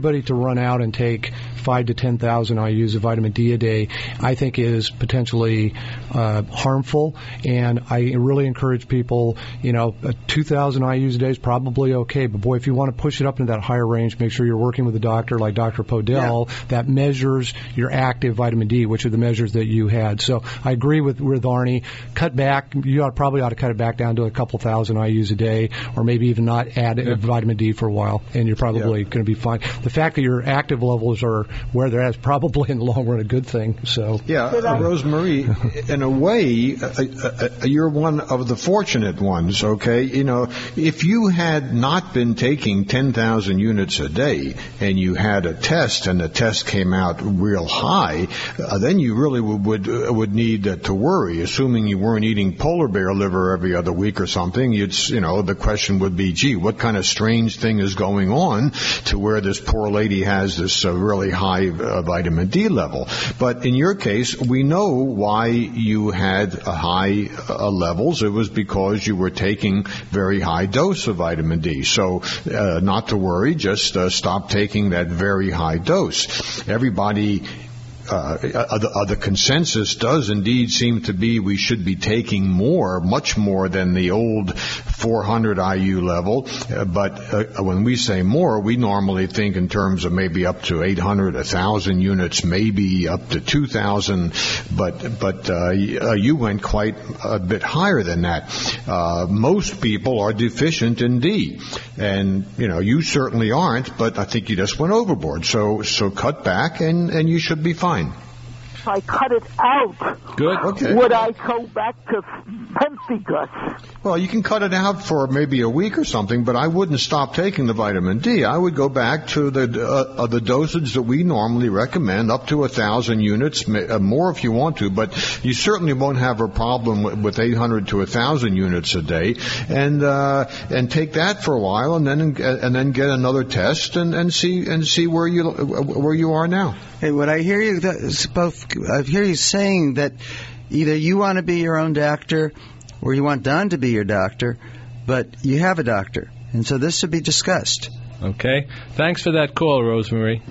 anybody to run out and take five to ten thousand I U's of vitamin D a day, I think is potentially uh, harmful. And I really encourage people, you know, two thousand I U's a day is probably okay. But boy, if you want to push it up into that higher range, make sure you're working with a doctor like Doctor Podell yeah. that measures your active vitamin D, which are the measures that you had. So I agree with with Arnie. Cut back. You ought, probably ought to cut it back down to a couple thousand I U's a day, or maybe even not add yeah. vitamin D for a while, and you're probably yeah. going to be fine. The fact that your active levels are where they're at is probably in the long run a good thing. So yeah, uh, Rosemary, in a way, uh, uh, you're one of the fortunate ones. Okay, you know, if you had not been taking ten thousand units a day and you had a test and the test came out real high, uh, then you really would would, uh, would need uh, to worry. Assuming you weren't eating polar bear liver every other week or something, you'd you know the question would be, gee, what kind of strange thing is going on to where this poor lady has this uh, really high uh, vitamin D level? But in your case, we know why you had a high uh, levels. It was because you were taking very high dose of vitamin D. So uh, not to worry, just uh, stop taking that very high dose. Everybody Uh, the, uh, the consensus does indeed seem to be we should be taking more, much more than the old four hundred I U level. Uh, but uh, when we say more, we normally think in terms of maybe up to eight hundred, one thousand units, maybe up to two thousand. But but uh, you went quite a bit higher than that. Uh, most people are deficient in D, and you know you certainly aren't. But I think you just went overboard. So so cut back, and and you should be fine. If I cut it out, Good. Okay. would I go back to Pemphigus? Well, you can cut it out for maybe a week or something, but I wouldn't stop taking the vitamin D. I would go back to the uh, uh, the dosage that we normally recommend, up to a thousand units, uh, more if you want to, but you certainly won't have a problem with, with eight hundred to a thousand units a day, and uh, and take that for a while, and then and then get another test and, and see and see where you where you are now. Hey, what I hear you both, I hear you saying that either you want to be your own doctor or you want Don to be your doctor, but you have a doctor, and so this should be discussed. Okay. Thanks for that call, Rosemary.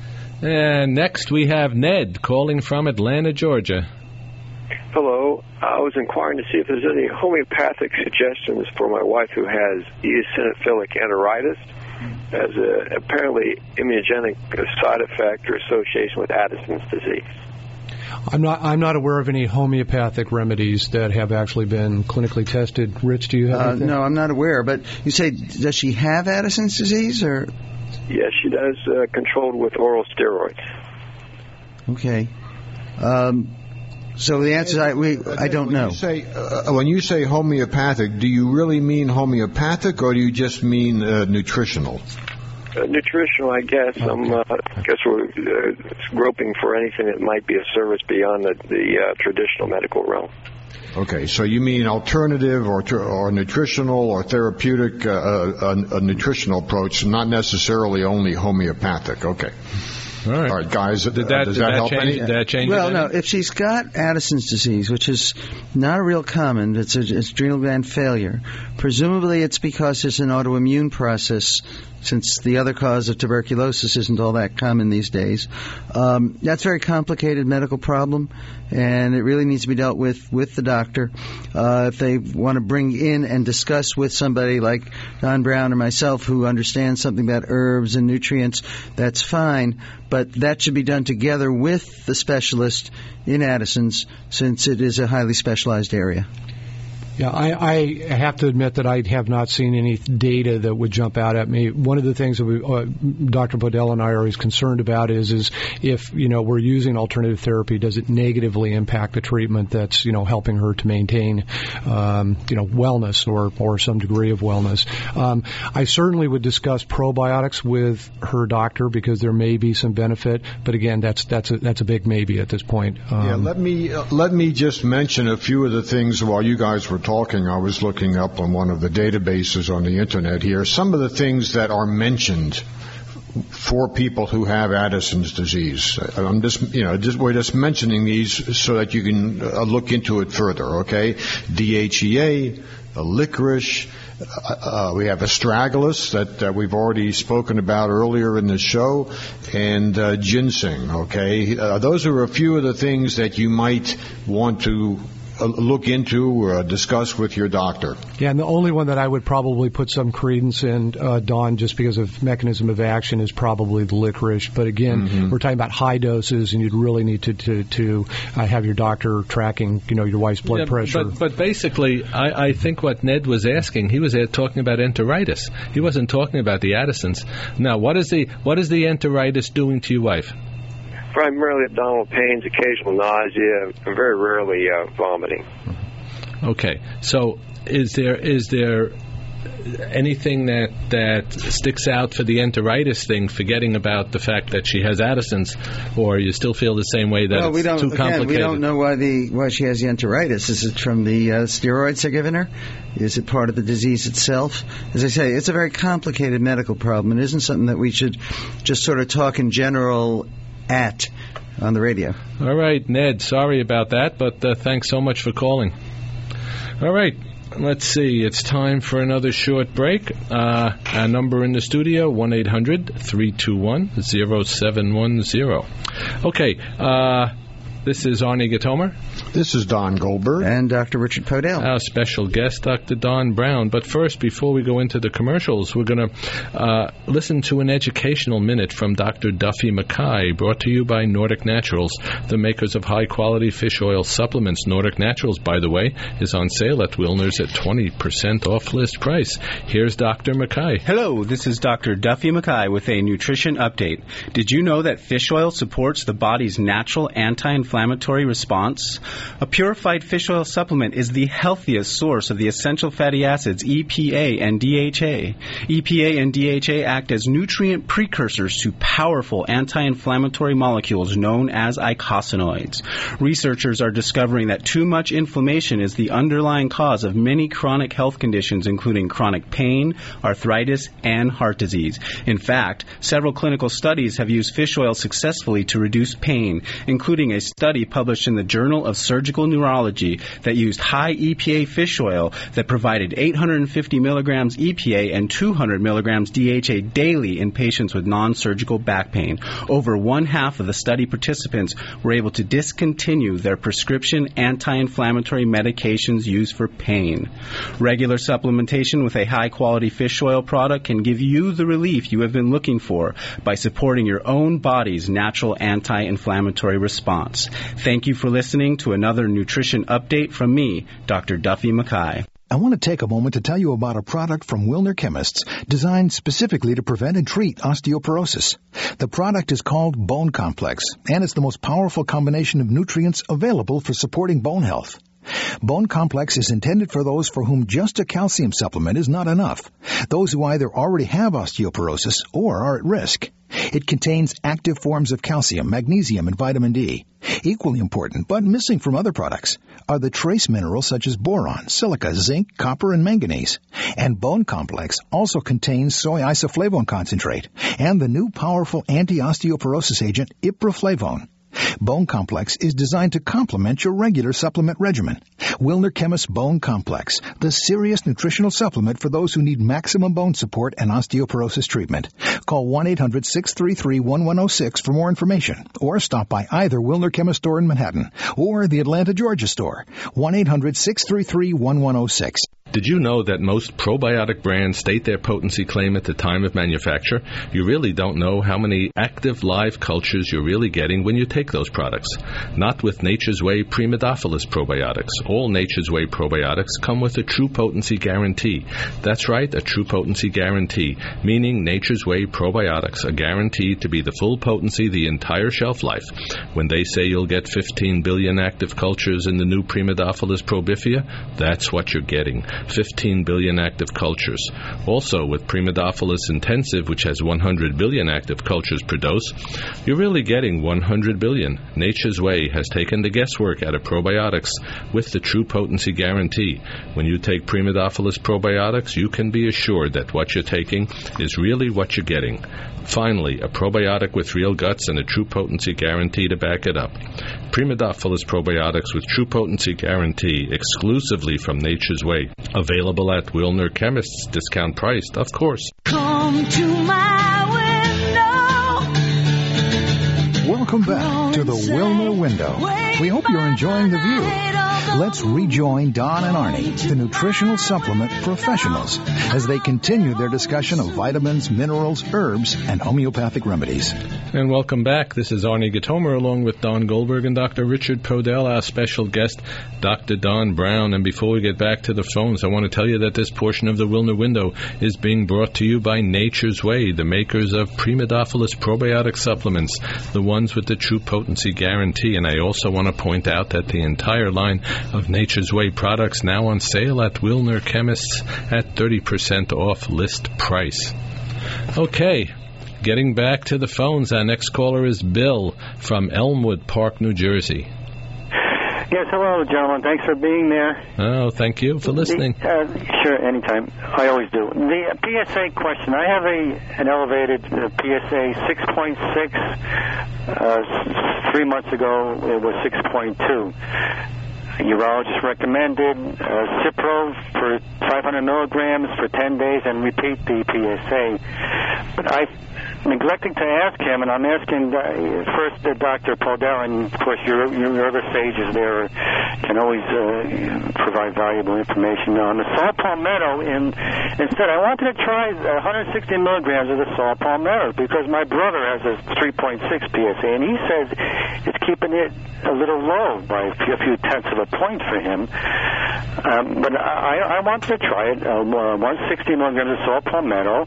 And next we have Ned calling from Atlanta, Georgia. Hello. I was inquiring to see if there's any homeopathic suggestions for my wife who has eosinophilic enteritis as a apparently immunogenic side effect or association with Addison's disease. I'm not. I'm not aware of any homeopathic remedies that have actually been clinically tested. Rich, do you have? Uh, no, I'm not aware. But you say, does she have Addison's disease, or? Yes, she does. Uh, controlled with oral steroids. Okay. Um, so the answer is I, we, I don't when know. You say, uh, when you say homeopathic, do you really mean homeopathic, or do you just mean uh, nutritional? Uh, nutritional, I guess. Okay. I'm, uh, I guess we're uh, groping for anything that might be a service beyond the, the uh, traditional medical realm. Okay, so you mean alternative or or nutritional or therapeutic, uh, a, a nutritional approach, not necessarily only homeopathic. Okay. All right. All right, guys. Did that, does did that, that help change? any? Did that change? Well, any? no. If she's got Addison's disease, which is not a real common, it's, a, it's adrenal gland failure. Presumably, it's because it's an autoimmune process, since the other cause of tuberculosis isn't all that common these days. Um, that's a very complicated medical problem, and it really needs to be dealt with with the doctor. Uh, if they want to bring in and discuss with somebody like Don Brown or myself who understands something about herbs and nutrients, that's fine, but that should be done together with the specialist in Addison's, since it is a highly specialized area. Yeah, I, I have to admit that I have not seen any data that would jump out at me. One of the things that we, uh, Doctor Podell and I are always concerned about is, is if, you know, we're using alternative therapy, does it negatively impact the treatment that's, you know, helping her to maintain, um, you know, wellness or, or some degree of wellness. Um, I certainly would discuss probiotics with her doctor because there may be some benefit, but again, that's that's a, that's a big maybe at this point. Um, yeah, let me uh, let me just mention a few of the things while you guys were talking. I was looking up on one of the databases on the internet here, some of the things that are mentioned for people who have Addison's disease. I'm just, you know, just, we're just mentioning these so that you can uh, look into it further, okay? D H E A, uh, licorice. Uh, uh, we have astragalus that uh, we've already spoken about earlier in the show, and uh, ginseng. Okay, uh, those are a few of the things that you might want to uh, look into or uh, discuss with your doctor. Yeah, and the only one that I would probably put some credence in, uh, Don, just because of mechanism of action, is probably the licorice. But again, mm-hmm. we're talking about high doses, and you'd really need to to, to uh, have your doctor tracking, you know, your wife's blood yeah, pressure. But, but basically, I, I think what Ned was asking, he was talking about enteritis. He wasn't talking about the Addisons. Now, what is the what is the enteritis doing to your wife? Primarily abdominal pains, occasional nausea, and very rarely uh, vomiting. Okay, so is there is there anything that that sticks out for the enteritis thing, forgetting about the fact that she has Addison's, or you still feel the same way that well, it's we don't, too again, complicated? We don't know why the why she has the enteritis. Is it from the uh, steroids they're giving her? Is it part of the disease itself? As I say, it's a very complicated medical problem. It isn't something that we should just sort of talk in general at on the radio. All right, Ned, sorry about that, but uh, thanks so much for calling. All right, let's see. It's time for another short break. Uh, our number in the studio, one eight hundred three two one oh seven one oh. Okay, uh, this is Arnie Gatomer. This is Don Goldberg. And Doctor Richard Podell. Our special guest, Doctor Don Brown. But first, before we go into the commercials, we're going to uh, listen to an educational minute from Doctor Duffy Mackay, brought to you by Nordic Naturals, the makers of high-quality fish oil supplements. Nordic Naturals, by the way, is on sale at Wilner's at twenty percent off list price. Here's Doctor Mackay. Hello, this is Doctor Duffy Mackay with a nutrition update. Did you know that fish oil supports the body's natural anti-inflammatory response? A purified fish oil supplement is the healthiest source of the essential fatty acids E P A and D H A. E P A and D H A act as nutrient precursors to powerful anti-inflammatory molecules known as eicosanoids. Researchers are discovering that too much inflammation is the underlying cause of many chronic health conditions, including chronic pain, arthritis, and heart disease. In fact, several clinical studies have used fish oil successfully to reduce pain, including a study published in the Journal of Surgical Neurology that used high E P A fish oil that provided eight hundred fifty milligrams E P A and two hundred milligrams D H A daily in patients with non-surgical back pain. Over one half of the study participants were able to discontinue their prescription anti-inflammatory medications used for pain. Regular supplementation with a high-quality fish oil product can give you the relief you have been looking for by supporting your own body's natural anti-inflammatory response. Thank you for listening to another nutrition update from me, Doctor Duffy Mackay. I want to take a moment to tell you about a product from Wilner Chemists designed specifically to prevent and treat osteoporosis. The product is called Bone Complex, and it's the most powerful combination of nutrients available for supporting bone health. Bone Complex is intended for those for whom just a calcium supplement is not enough, those who either already have osteoporosis or are at risk. It contains active forms of calcium, magnesium, and vitamin D. Equally important, but missing from other products, are the trace minerals such as boron, silica, zinc, copper, and manganese. And Bone Complex also contains soy isoflavone concentrate and the new powerful anti-osteoporosis agent iproflavone. Bone Complex is designed to complement your regular supplement regimen. Wilner Chemist Bone Complex, the serious nutritional supplement for those who need maximum bone support and osteoporosis treatment. Call one eight hundred six three three one one zero six for more information, or stop by either Wilner Chemist store in Manhattan or the Atlanta, Georgia store, one eight hundred six three three one one zero six. Did you know that most probiotic brands state their potency claim at the time of manufacture? You really don't know how many active live cultures you're really getting when you take those products. Not with Nature's Way Primodophilus probiotics. All Nature's Way probiotics come with a true potency guarantee. That's right, a true potency guarantee, meaning Nature's Way probiotics are guaranteed to be the full potency the entire shelf life. When they say you'll get fifteen billion active cultures in the new Primodophilus probifia, that's what you're getting. fifteen billion active cultures. Also, with Primodophilus Intensive, which has one hundred billion active cultures per dose, you're really getting one hundred billion. Nature's Way has taken the guesswork out of probiotics with the true potency guarantee. When you take Primodophilus probiotics, you can be assured that what you're taking is really what you're getting. Finally, a probiotic with real guts and a true potency guarantee to back it up. Primodophilus probiotics with true potency guarantee exclusively from Nature's Way. Available at Wilner Chemists, discount priced, of course. Come to my window. Welcome back to the Wilner Window. We hope you're enjoying the view. Let's rejoin Don and Arnie, the nutritional supplement professionals, as they continue their discussion of vitamins, minerals, herbs, and homeopathic remedies. And welcome back. This is Arnie Gatomer along with Don Goldberg and Doctor Richard Podell, our special guest, Doctor Don Brown. And before we get back to the phones, I want to tell you that this portion of the Wilner Window is being brought to you by Nature's Way, the makers of Primodophilus probiotic supplements, the ones with the true potency guarantee. And I also want to point out that the entire line of Nature's Way products now on sale at Wilner Chemists at thirty percent off list price. Okay, getting back to the phones, our next caller is Bill from Elmwood Park, New Jersey. Yes, hello, gentlemen. Thanks for being there. Oh, thank you for listening. The, uh, sure, anytime. I always do. The P S A question. I have a an elevated uh, P S A six point six. Uh, three months ago, it was six point two. A urologist recommended uh, Cipro for five hundred milligrams for ten days and repeat the P S A. But I neglecting to ask him, and I'm asking uh, first uh, Doctor Podell, and of course your, your other sages there can always uh, provide valuable information on the saw palmetto. In, instead, I wanted to try one hundred sixty milligrams of the saw palmetto because my brother has a three point six P S A, and he says it's keeping it a little low by a few, a few tenths of a point for him. Um, but I, I wanted to try it, uh, one hundred sixty milligrams of saw palmetto,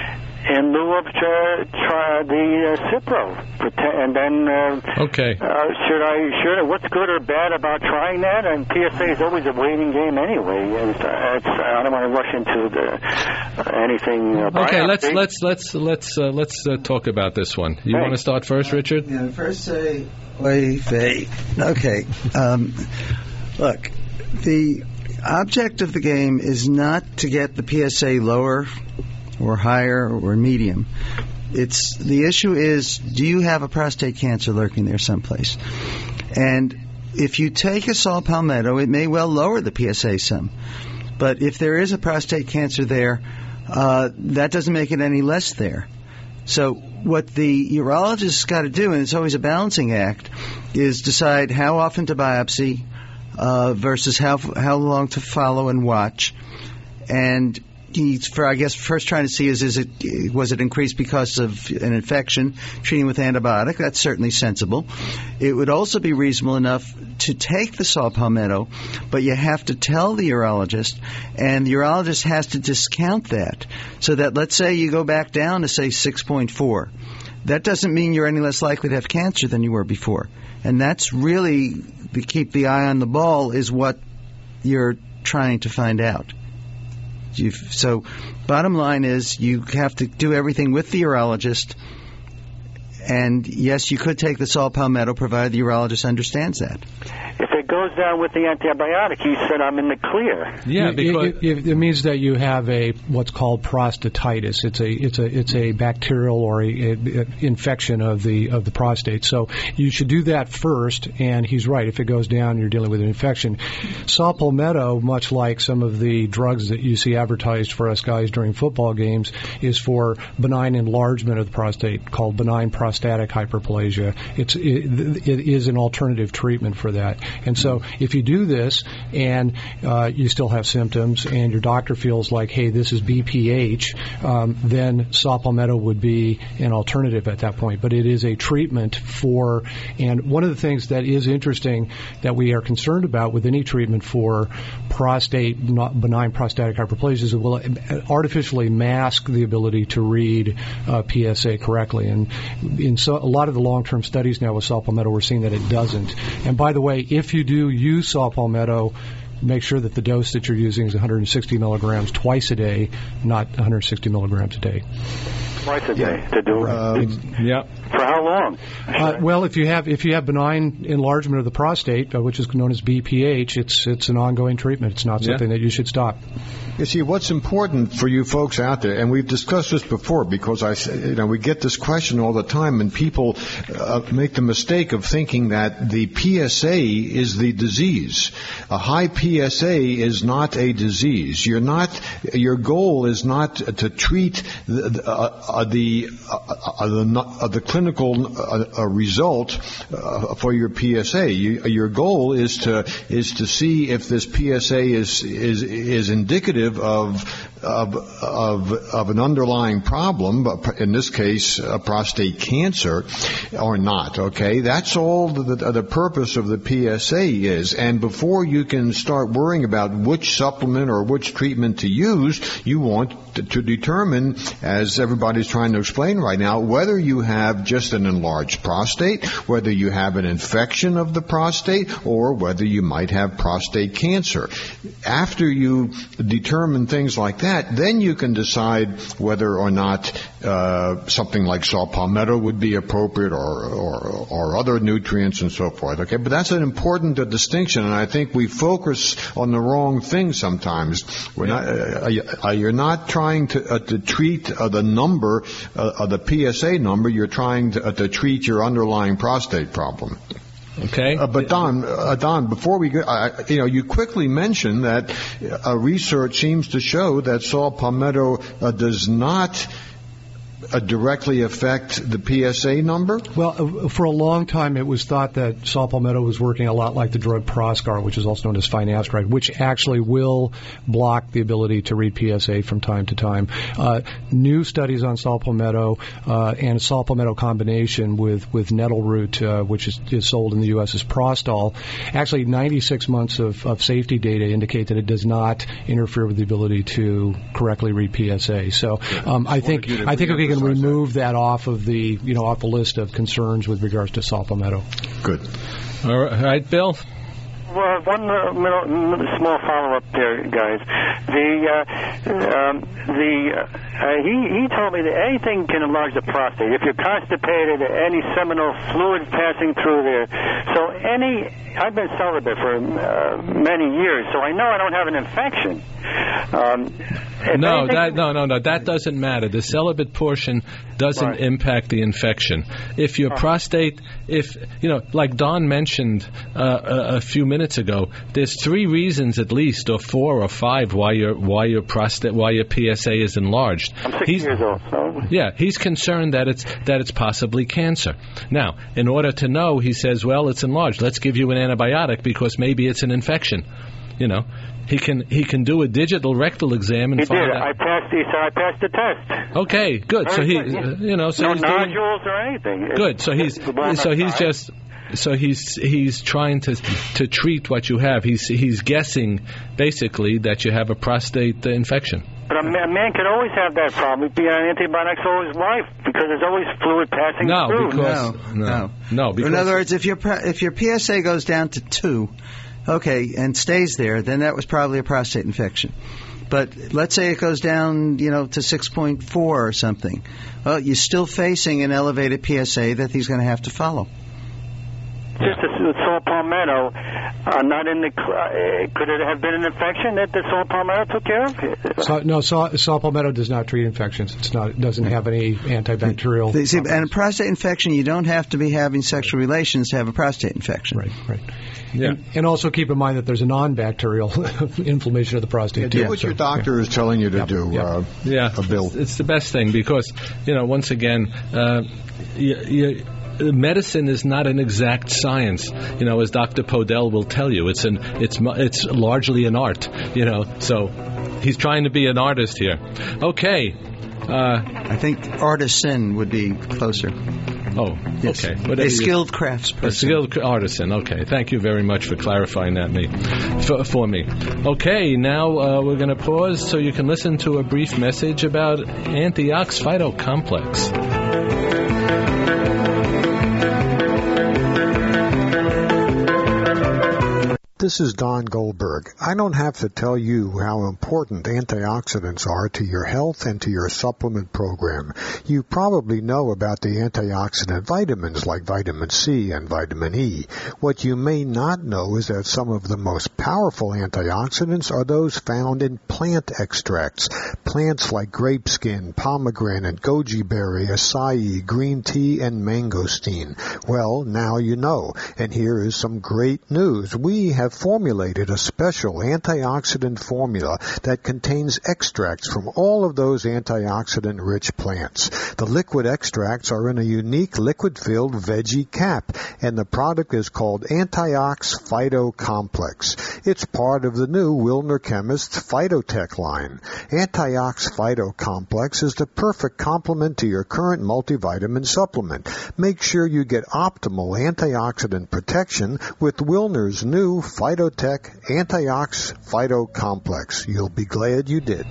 in lieu of uh, try the uh, Cipro, and then uh, okay. Uh, should I? Should I, what's good or bad about trying that? And P S A is always a waiting game anyway. And it's, it's, I don't want to rush into the, uh, anything. Uh, okay, let's biopsy. let's let's let's uh, let's uh, talk about this one. You Hey. want to start first, Richard? Yeah, first say, wait, wait. Okay. Um, look, the object of the game is not to get the P S A lower or higher or medium. It's the issue is, do you have a prostate cancer lurking there someplace? And if you take a saw palmetto, it may well lower the P S A some. But if there is a prostate cancer there, uh, that doesn't make it any less there. So what the urologist's got to do, and it's always a balancing act, is decide how often to biopsy uh, versus how how long to follow and watch. And he's, for I guess, first trying to see is is it was it increased because of an infection, treating with antibiotic. That's certainly sensible. It would also be reasonable enough to take the saw palmetto, but you have to tell the urologist, and the urologist has to discount that. So that, let's say you go back down to, say, six point four. That doesn't mean you're any less likely to have cancer than you were before. And that's really, to keep the eye on the ball, is what you're trying to find out. You've, so bottom line is you have to do everything with the urologist. And, yes, you could take the saw palmetto, provided the urologist understands that. If it goes down with the antibiotic, he said I'm in the clear. Yeah, because it, it, it means that you have a what's called prostatitis. It's a it's a it's a bacterial or a, a, a infection of the of the prostate. So you should do that first. And he's right. If it goes down, you're dealing with an infection. Saw palmetto, much like some of the drugs that you see advertised for us guys during football games, is for benign enlargement of the prostate, called benign prostatic hyperplasia. It's it, it is an alternative treatment for that. And so if you do this and uh, you still have symptoms and your doctor feels like, hey, this is B P H, um, then saw palmetto would be an alternative at that point. But it is a treatment for, and one of the things that is interesting that we are concerned about with any treatment for prostate, not benign prostatic hyperplasia, is it will artificially mask the ability to read uh, P S A correctly. And in so, a lot of the long-term studies now with saw palmetto, we're seeing that it doesn't. And by the way, if you do use saw palmetto, make sure that the dose that you're using is one hundred sixty milligrams twice a day, not one hundred sixty milligrams a day. Twice a day to do. Um, yeah. For how long? Uh, well, if you have if you have benign enlargement of the prostate, uh, which is known as B P H, it's it's an ongoing treatment. It's not something yeah. that you should stop. You see, what's important for you folks out there, and we've discussed this before, because I, you know, we get this question all the time, and people uh, make the mistake of thinking that the P S A is the disease. A high P S A is not a disease. You're not. Your goal is not to treat the the uh, the, uh, the, uh, the clinical uh, uh, result uh, for your P S A. You, your goal is to is to see if this P S A is is is indicative of of of, of an underlying problem, in this case, uh, prostate cancer, or not. Okay, that's all the, the, the purpose of the P S A is. And before you can start worrying about which supplement or which treatment to use, you want to, to determine, as everybody's trying to explain right now, whether you have just an enlarged prostate, whether you have an infection of the prostate, or whether you might have prostate cancer. After you determine things like that, then you can decide whether or not uh, something like saw palmetto would be appropriate, or, or or other nutrients and so forth. Okay, but that's an important uh, distinction, and I think we focus on the wrong thing sometimes. We're not. Uh, you're not trying to uh, to treat uh, the number, uh, uh, the P S A number. You're trying to, uh, to treat your underlying prostate problem. Okay. Uh, but Don, uh, Don, before we go, uh, you know, you quickly mentioned that uh, research seems to show that saw palmetto uh, does not Uh, directly affect the P S A number? Well, uh, for a long time it was thought that saw palmetto was working a lot like the drug Proscar, which is also known as finasteride, which actually will block the ability to read P S A from time to time. Uh, new studies on saw palmetto uh, and saw palmetto combination with, with nettle root, uh, which is, is sold in the U S as Prostol, actually ninety-six months of, of safety data indicate that it does not interfere with the ability to correctly read P S A. So um, I think I think if we can remove that off of the, you know, off the list of concerns with regards to saw palmetto. Good. All right, Bill. Well, one uh, little, small follow-up there, guys. The uh, um, the uh, he he told me that anything can enlarge the prostate. If you're constipated, any seminal fluid passing through there. So any, I've been celibate for uh, many years, so I know I don't have an infection. Um, no, anything, that no no no that doesn't matter. The celibate portion doesn't right. impact the infection. If your oh. prostate, if you know, like Don mentioned uh, a, a few minutes ago, there's three reasons at least, or four or five, why your why your prostate why your P S A is enlarged. I'm six he's, years old. So. Yeah, he's concerned that it's that it's possibly cancer. Now, in order to know, he says, well, it's enlarged. Let's give you an antibiotic because maybe it's an infection. You know. He can he can do a digital rectal exam and he find did. out. I passed the so I passed the test. Okay, good. So he, uh, you know, so no he's nodules doing, or anything. Good. So he's so he's just so he's he's trying to to treat what you have. He's he's guessing basically that you have a prostate infection. But a man, a man could always have that problem. He'd be on antibiotics all his life because there's always fluid passing no, through. Because, no, no, no, no. Because in other words, if your if your P S A goes down to two. Okay, and stays there, then that was probably a prostate infection. But let's say it goes down, you know, to six point four or something. Well, you're still facing an elevated P S A that he's going to have to follow. Just the saw palmetto, uh, not in the. Uh, could it have been an infection that the saw palmetto took care of? So, no, saw, saw palmetto does not treat infections. It's not. It doesn't have any antibacterial. See, and a prostate infection, you don't have to be having sexual relations to have a prostate infection. Right, right. Yeah. And, and also keep in mind that there's a non-bacterial inflammation of the prostate. Yeah, do too, what so, your doctor yeah. is telling you to yep, do. Yep. Uh, yeah, a bill. It's, it's the best thing because, you know, once again, uh, you, you, medicine is not an exact science. You know, as Doctor Podell will tell you, it's an it's it's largely an art. You know, so he's trying to be an artist here. Okay. Uh, I think artisan would be closer. Oh, yes. Okay. Whatever a skilled craftsperson. A skilled artisan. Okay. Thank you very much for clarifying that me for, for me. Okay. Now uh, we're going to pause so you can listen to a brief message about Antiox Phytocomplex. The This is Don Goldberg. I don't have to tell you how important antioxidants are to your health and to your supplement program. You probably know about the antioxidant vitamins like vitamin C and vitamin E. What you may not know is that some of the most powerful antioxidants are those found in plant extracts. Plants like grape skin, pomegranate, goji berry, acai, green tea, and mangosteen. Well, now you know. And here is some great news. We have formulated a special antioxidant formula that contains extracts from all of those antioxidant-rich plants. The liquid extracts are in a unique liquid-filled veggie cap, and the product is called Antiox Phyto Complex. It's part of the new Wilner Chemist's Phytotech line. Antiox Phyto Complex is the perfect complement to your current multivitamin supplement. Make sure you get optimal antioxidant protection with Wilner's new Phytotech Antiox Phyto Complex. You'll be glad you did.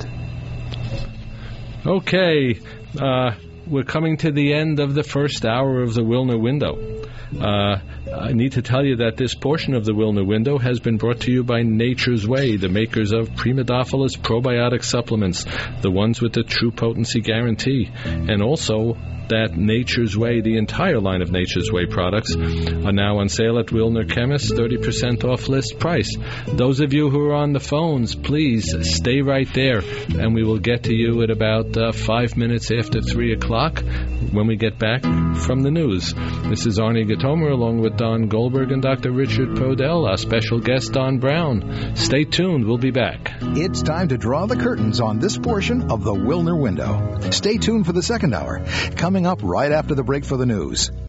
Okay, uh, we're coming to the end of the first hour of the Wilner Window. Uh, I need to tell you that this portion of the Wilner Window has been brought to you by Nature's Way, the makers of Primodophilus probiotic supplements, the ones with the true potency guarantee, and also that Nature's Way, the entire line of Nature's Way products, are now on sale at Wilner Chemist, thirty percent off list price. Those of you who are on the phones, please stay right there, and we will get to you at about uh, five minutes after three o'clock when we get back from the news. This is Arnie Gatomer along with Don Goldberg and Doctor Richard Podell, our special guest Don Brown. Stay tuned. We'll be back. It's time to draw the curtains on this portion of the Wilner Window. Stay tuned for the second hour, coming up right after the break for the news.